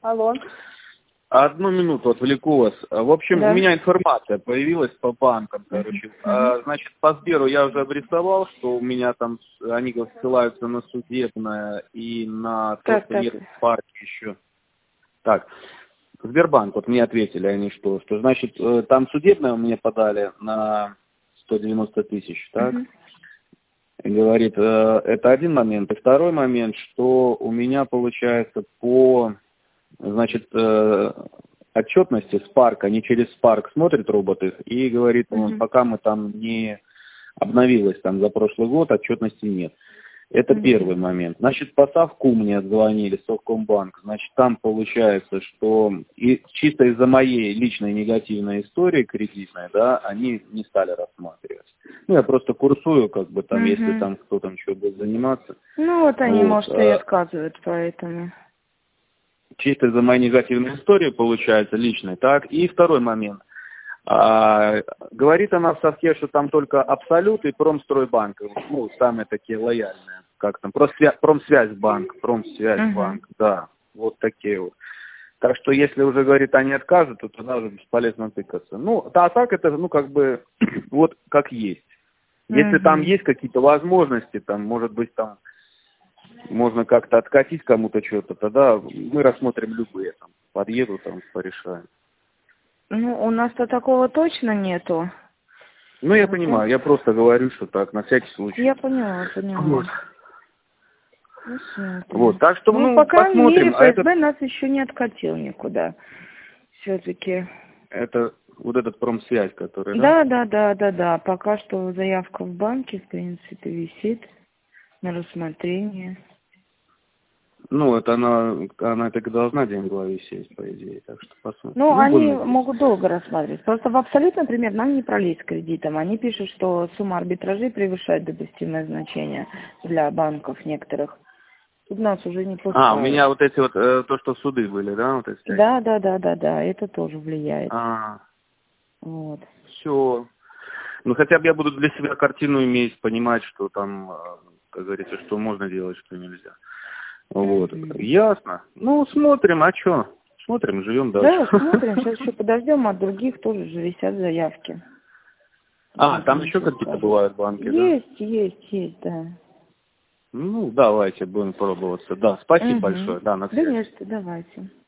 Алло. Одну минуту, отвлеку вас. В общем, Да. у меня информация появилась по банкам, короче. Значит, по Сберу я уже обрисовал, что у меня там, они ссылаются на судебное и на то, Так, что так. нет в парке еще. Так, Сбербанк, вот мне ответили они, что значит, там судебное мне подали на 190 тысяч, так? И говорит, это один момент. И второй момент, что у меня получается по, значит, отчетности Spark, они через Spark смотрят роботы и говорит, пока мы там не обновилось там за прошлый год, отчетности нет. Это первый момент. Значит, по Совку мне отзвонили, Совкомбанк. Значит, там получается, что и чисто из-за моей личной негативной истории кредитной, да, они не стали рассматривать. Ну, я просто курсую, как бы там, если там кто-то еще будет заниматься. Ну, вот они, Вот, может, и отказывают, поэтому. Чисто из-за моей негативной истории, получается, личной, так. И второй момент. Говорит она в Совке, что там только Абсолют и Промстройбанк, ну, самые такие лояльные, как там, Промсвязьбанк, да, вот такие вот. Так что, если уже, говорит, они откажут, то тогда уже бесполезно тыкаться. Ну, а так это, ну, как бы, вот как есть. Если там есть какие-то возможности, там, может быть, там, можно как-то откатить кому-то что-то, тогда мы рассмотрим любые, там, подъеду, там, порешаем. Ну, у нас-то такого точно нету. Ну, я понимаю, я просто говорю, что так, на всякий случай. Я поняла. Вот. Ну, смотрим. Вот, так что, Ну, по крайней посмотрим. мере, ФСБ нас еще не откатил никуда. Все-таки. Это вот этот Промсвязь, который, да? Да. Пока что заявка в банке, в принципе, висит на рассмотрение. Ну, это она так и должна деньгла висеть, по идее, так что посмотрим. Ну, они будем могут долго рассматривать. Просто в Абсолют, например, нам не пролезть с кредитом. Они пишут, что сумма арбитражей превышает допустимое значение для банков некоторых. Тут нас уже не пускают. у меня вот эти вот, то, что суды были, да? Вот эти? Да, это тоже влияет. Вот. Все. Ну, хотя бы я буду для себя картину иметь, понимать, что там, как говорится, что можно делать, что нельзя. Вот. Ясно. Ну, смотрим, а что? Смотрим, живем дальше. Да, смотрим. Сейчас еще подождем, от других тоже же висят заявки. Там еще какие-то бывают банки, да? Есть, да. Ну, давайте, будем пробоваться. Да, спасибо большое. Да, на связи. Конечно, давайте.